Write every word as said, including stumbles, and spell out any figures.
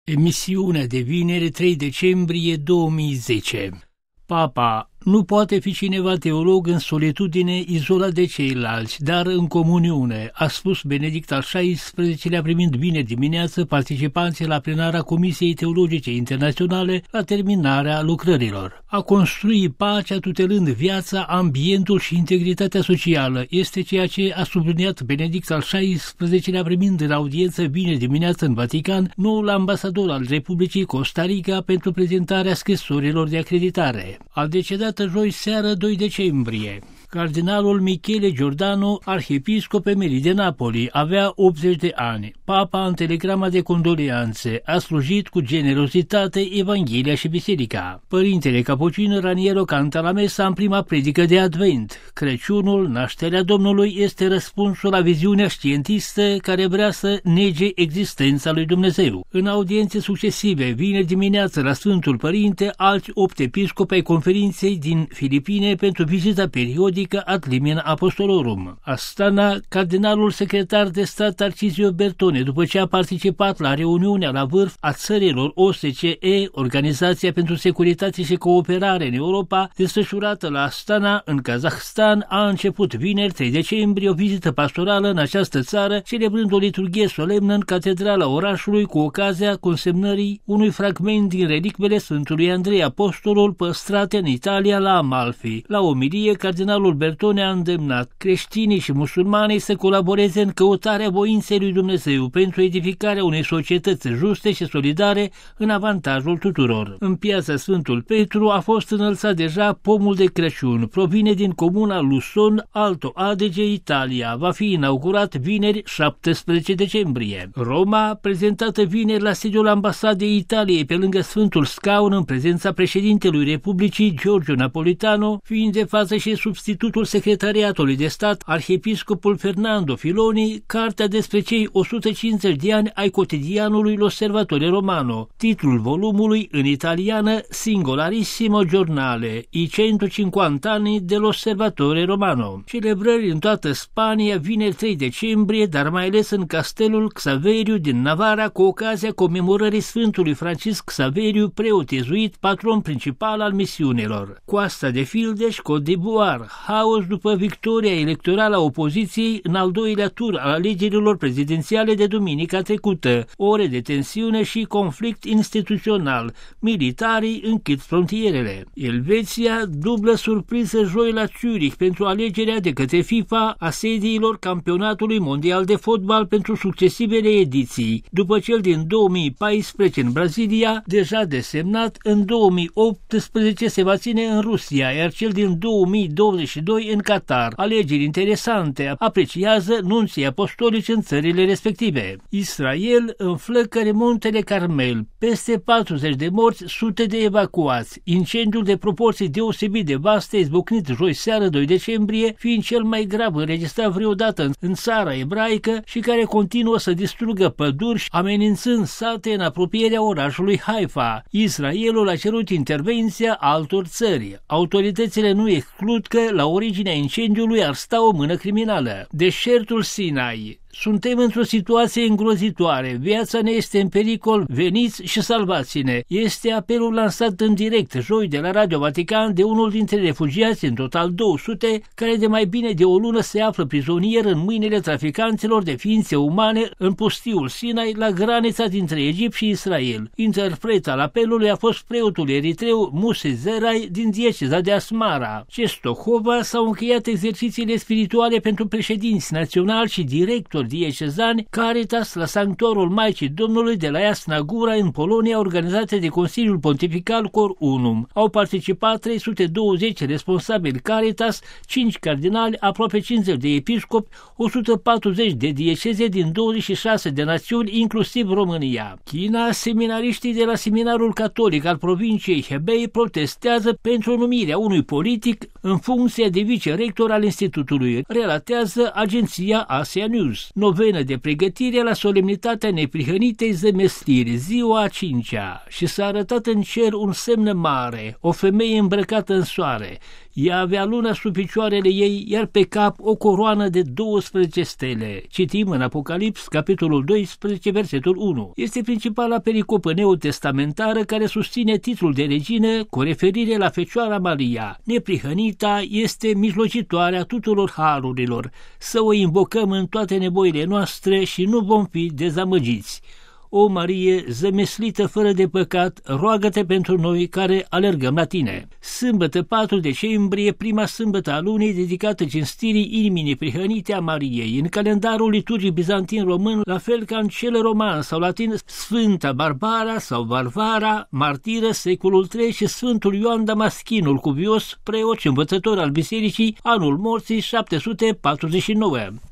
Emisiunea de vineri trei decembrie două mii zece. Papa nu poate fi cineva teolog în solitudine, izolat de ceilalți, dar în comuniune, a spus Benedict al șaisprezecelea primind vineri dimineață participanții la plenara Comisiei Teologice Internaționale la terminarea lucrărilor. A construi pacea tutelând viața, ambientul și integritatea socială este ceea ce a subliniat Benedict al șaisprezecelea primind în audiență vineri dimineață în Vatican noul ambasador al Republicii Costa Rica pentru prezentarea scrisorilor de acreditare. A decedat joi seară doi decembrie. Cardinalul Michele Giordano, arhiepiscop emerit de Napoli, avea optzeci de ani. Papa, în telegrama de condoleanțe, a slujit cu generozitate Evanghelia și Biserica. Părintele Capucin Raniero canta la mesa în prima predică de Advent. Crăciunul, nașterea Domnului, este răspunsul la viziunea știintistă care vrea să nege existența lui Dumnezeu. În audiențe succesive, vineri dimineață la Sfântul Părinte, alți opt episcopi ai conferinței din Filipine pentru vizita periodică ad limina apostolorum. Astana, cardinalul secretar de stat Tarcisio Bertone, după ce a participat la reuniunea la vârf a țărilor O S C E, Organizația pentru Securitate și Cooperare în Europa, desfășurată la Astana, în Kazahstan, a început vineri trei decembrie o vizită pastorală în această țară, celebrând o liturghie solemnă în catedrala orașului cu ocazia consemnării unui fragment din relicvele Sfântului Andrei Apostolul păstrate în Italia la Amalfi. La omilie, cardinalul Bertone a îndemnat creștinii și musulmanii să colaboreze în căutarea voinței lui Dumnezeu pentru edificarea unei societăți juste și solidare în avantajul tuturor. În piața Sfântul Petru a fost înălțat deja pomul de Crăciun. Provine din comuna Luson, Alto Adige, Italia. Va fi inaugurat vineri șaptesprezece decembrie. Roma, prezentată vineri la sediul ambasadei Italiei pe lângă Sfântul Scaun în prezența președintelui Republicii Giorgio Napolitano, fiind de față și substitutul secretariatului de stat, arhiepiscopul Fernando Filoni, cartea despre cei o sută cincizeci de ani ai cotidianului L'Osservatore Romano, titlul volumului în italiană Singolarissimo Giornale, i centocinquanta anni dell'Osservatore Romano. Celebrări în toată Spania vineri trei decembrie, dar mai ales în castelul Xaveriu din Navara cu ocazia comemorării Sfântului Francisc Xaveriu, preot iezuit, patron principal al misiunilor. Coasta de Fildeș, Côte d'Ivoire, haos după victoria electorală a opoziției în al doilea tur al alegerilor prezidențiale de duminica trecută, ore de tensiune și conflict instituțional, militarii închid frontierele. Elveția, dublă surpriză joi la Zurich pentru alegerea de către FIFA a sediilor campionatului mondial de fotbal pentru succesivele ediții, după cel din două mii paisprezece în Brazilia, deja desemnat, în două mii optsprezece se va ține în Rusia, iar cel din două mii douăzeci și doi în Qatar. Alegeri interesante, apreciază nunții apostolici în țările respective. Israel înflăcăre Muntele Carmel, peste patruzeci de morți, sute de evacuați. Incendiul de proporții deosebit de vaste izbucnit joi seară doi decembrie, fiind cel mai grav înregistrat vreodată în țara ebraică și care continuă să distrugă păduri, amenințând sate în apropierea orașului Haifa. Israelul a cerut intervenția altor țări. Autoritățile nu exclud că la originea incendiului ar sta o mână criminală. Deșertul Sinai. Suntem într-o situație îngrozitoare, viața ne este în pericol, veniți și salvați-ne. Este apelul lansat în direct joi de la Radio Vatican de unul dintre refugiați, în total două sute, care de mai bine de o lună se află prizonier în mâinile traficanților de ființe umane în pustiul Sinai, la granița dintre Egipt și Israel. Interpret al apelului a fost preotul eritreu Muse Zerai din dieceza de Asmara. Cestohova s-au încheiat exercițiile spirituale pentru președinți naționali și directori diecezani Caritas la sanctuarul Maicii Domnului de la Jasna Gura în Polonia, organizate de Consiliul Pontifical Cor Unum. Au participat trei sute douăzeci responsabili Caritas, cinci cardinali, aproape cincizeci de episcopi, o sută patruzeci de dieceze din douăzeci și șase de națiuni, inclusiv România. China, seminariștii de la Seminarul Catolic al provinciei Hebei protestează pentru numirea unui politic în funcție de vicerector al institutului, relatează agenția Asia News. Novenă de pregătire la solemnitatea neprihănitei zămestiri, ziua a cincea, și s-a arătat în cer un semn mare, o femeie îmbrăcată în soare. Ea avea luna sub picioarele ei, iar pe cap o coroană de douăsprezece stele. Citim în Apocalips, capitolul doisprezece, versetul unu. Este principala pericopă neotestamentară care susține titlul de regină cu referire la Fecioara Maria. Neprihănita este mijlocitoarea tuturor harurilor. Să o invocăm în toate nevoile noastre și nu vom fi dezamăgiți. O Marie zămislită fără de păcat, roagă-te pentru noi care alergăm la tine. Sâmbătă patru decembrie, prima sâmbătă a lunii dedicată cinstirii inimii neprihănite a Mariei. În calendarul liturgic bizantin român, la fel ca în cel roman sau latin, Sfânta Barbara sau Varvara, martiră secolul trei, și Sfântul Ioan Damaschinul cuvios, preot și învățător al bisericii, anul morții șapte sute patruzeci și nouă.